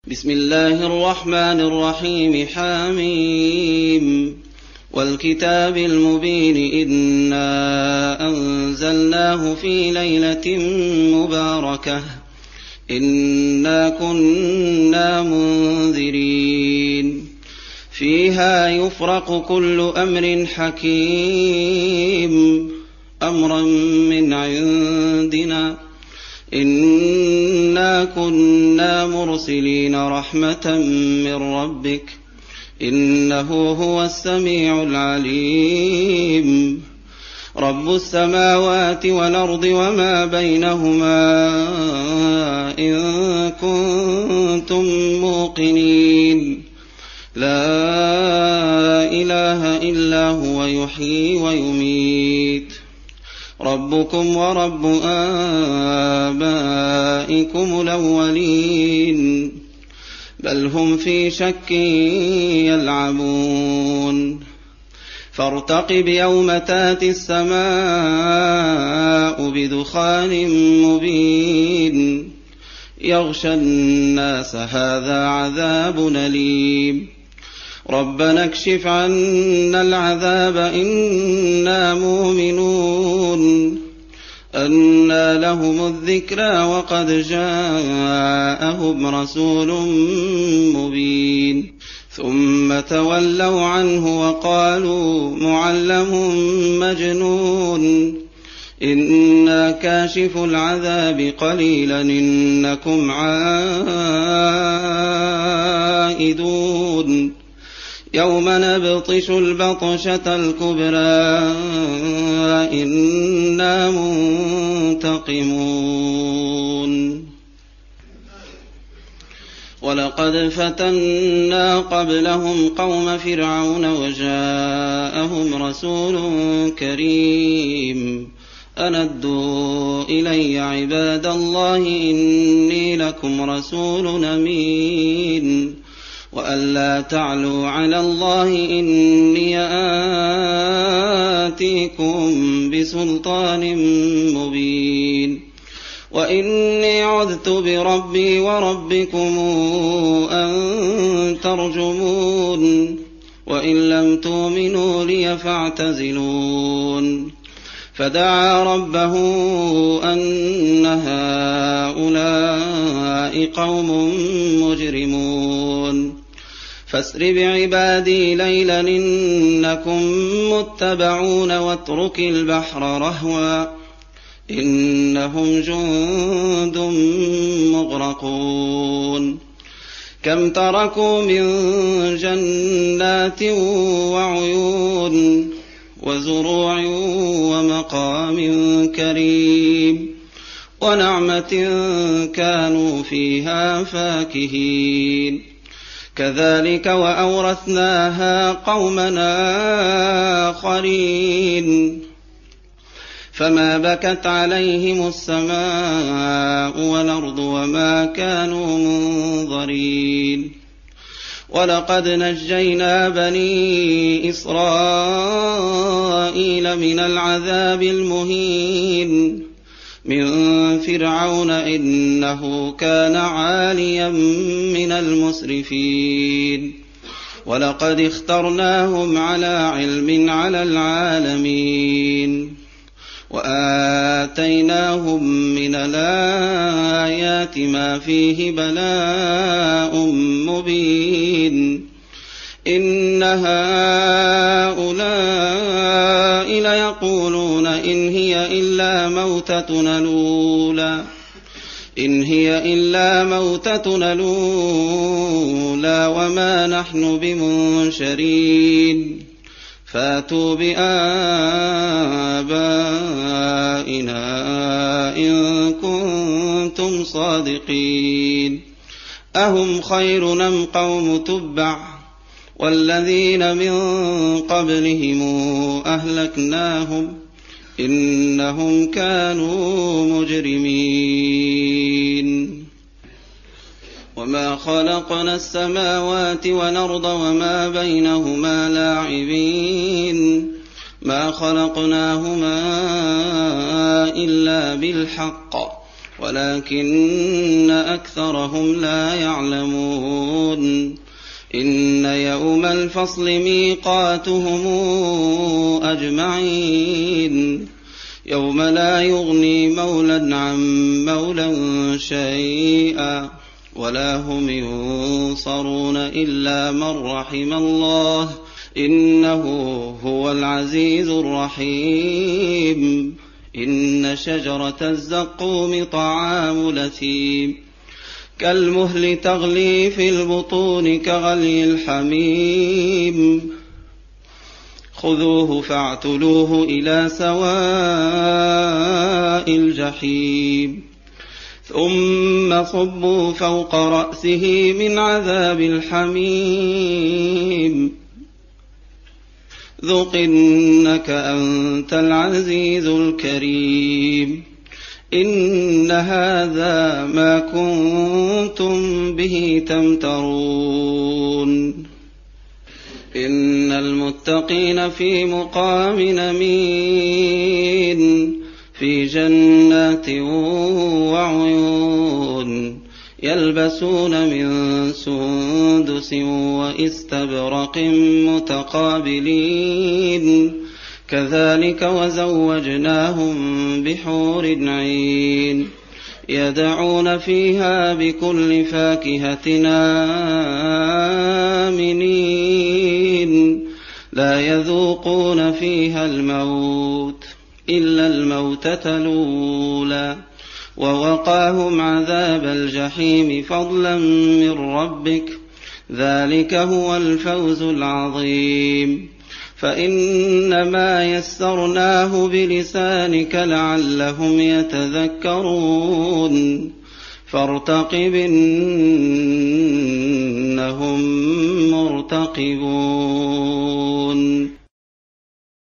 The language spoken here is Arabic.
بسم الله الرحمن الرحيم. حميم والكتاب المبين إنا أنزلناه في ليلة مباركة إنا كنا منذرين فيها يفرق كل أمر حكيم أمرا من عندنا إنا كنا مرسلين رحمة من ربك إنه هو السميع العليم. رب السماوات والأرض وما بينهما إن كنتم موقنين لا إله إلا هو يحيي ويميت ربكم ورب آبائكم الأولين بل هم في شك يلعبون فارتقب يوم تاتي السماء بدخان مبين يغشى الناس هذا عذاب أليم ربنا اكشف عنا العذاب إنا مؤمنون أنى لهم الذكرى وقد جاءهم رسول مبين ثم تولوا عنه وقالوا معلم مجنون إنا كاشف العذاب قليلا إنكم عائدون يوم نبطش البطشة الكبرى إنا منتقمون ولقد فتنا قبلهم قوم فرعون وجاءهم رسول كريم أن أدوا إلي عباد الله إني لكم رسول أمين وأن لا تعلوا على الله إني آتيكم بسلطان مبين وإني عذت بربي وربكم أن ترجمون وإن لم تؤمنوا لي فاعتزلون فدعا ربه أن هؤلاء قوم مجرمون فاسر بعبادي ليلا إنكم متبعون واترك البحر رهوا إنهم جند مغرقون كم تركوا من جنات وعيون وزروع ومقام كريم ونعمة كانوا فيها فاكهين كذلك وأورثناها قومنا آخرين فما بكت عليهم السماء والأرض وما كانوا منظرين ولقد نجينا بني إسرائيل من العذاب المهين من فرعون إنه كان عاليا من المسرفين ولقد اخترناهم على علم على العالمين وآتيناهم من الآيات ما فيه بلاء مبين إن هؤلاء ليقولون إن هي إلا موتتنا الأولى وما نحن بمنشرين فاتوا بآبائنا إن كنتم صادقين أهم خير أم قوم تبع والذين من قبلهم أهلكناهم إنهم كانوا مجرمين وما خلقنا السماوات والأرض وما بينهما لاعبين ما خلقناهما إلا بالحق ولكن أكثرهم لا يعلمون إن يوم الفصل ميقاتهم أجمعين يوم لا يغني مولى عن مولى شيئا ولا هم ينصرون إلا من رحم الله إنه هو العزيز الرحيم إن شجرة الزقوم طعام الأثيم كالمهل تغلي في البطون كغلي الحميم خذوه فاعتلوه إلى سواء الجحيم ثم صبوا فوق رأسه من عذاب الحميم ذق إنك أنت العزيز الكريم إن هذا ما كنتم به تمترون إن المتقين في مقام أمين في جنات وعيون يلبسون من سندس وإستبرق متقابلين كذلك وزوجناهم بحور عين يدعون فيها بكل فاكهة آمنين لا يذوقون فيها الموت إلا الموتة الأولى ووقاهم عذاب الجحيم فضلا من ربك ذلك هو الفوز العظيم فإنما يسرناه بلسانك لعلهم يتذكرون فارتقب إنهم مرتقبون